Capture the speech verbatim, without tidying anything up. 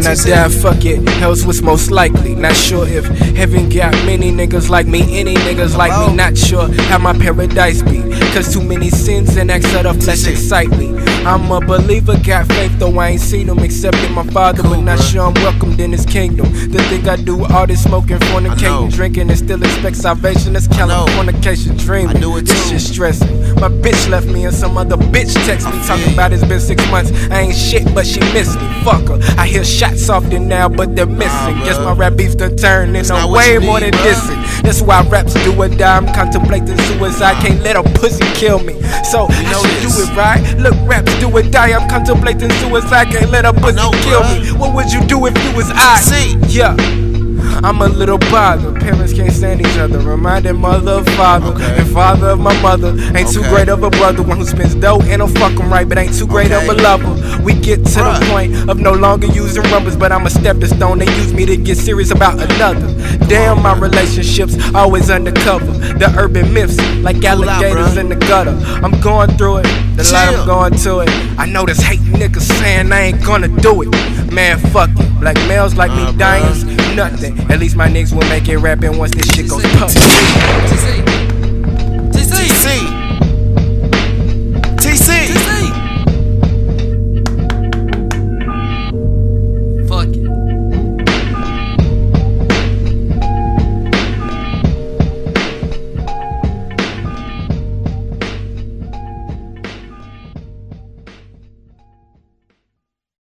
I die, fuck it, hell's what's most likely. Not sure if heaven got many niggas like me, any niggas like me. Not sure how my paradise be, cause too many sins and acts of the flesh excite me. I'm a believer, got faith, though I ain't seen him except in my father, but not sure I'm welcomed in his kingdom. The thing I do, all this smoking, fornicating, drinking, and still expect salvation. That's Californication dreaming. This shit stressing. My bitch left me and some other bitch text me talking about it's been six months. I ain't shit, but she missed me. Fuck her. I hear shots often now, but they're missing. Guess my rap beef done turned into way more than dissing. That's why raps do or die. I'm contemplating suicide. Can't let a pussy kill me. So I should do it right. Look, raps do or die. I'm contemplating suicide. Can't let a pussy kill me. What would you do if you was I? Yeah. I'm a little bother. Parents can't stand each other. Reminding mother of father, okay. And father of my mother. Ain't okay. Too great of a brother. One who spends dough and don't fuck him right, but ain't too great okay. of a lover. We get to Bruh. The point of no longer using rubbers, but I'm a stepping stone. They use me to get serious about another. Damn, my relationships always undercover. The urban myths like alligators in the gutter. I'm going through it. The light I'm going to it. I know this hating niggas saying I ain't gonna do it. Man, fuck it. Black males like me uh, dying. Nothing. At least my niggas will make it rapping once this shit goes public. T C. T C.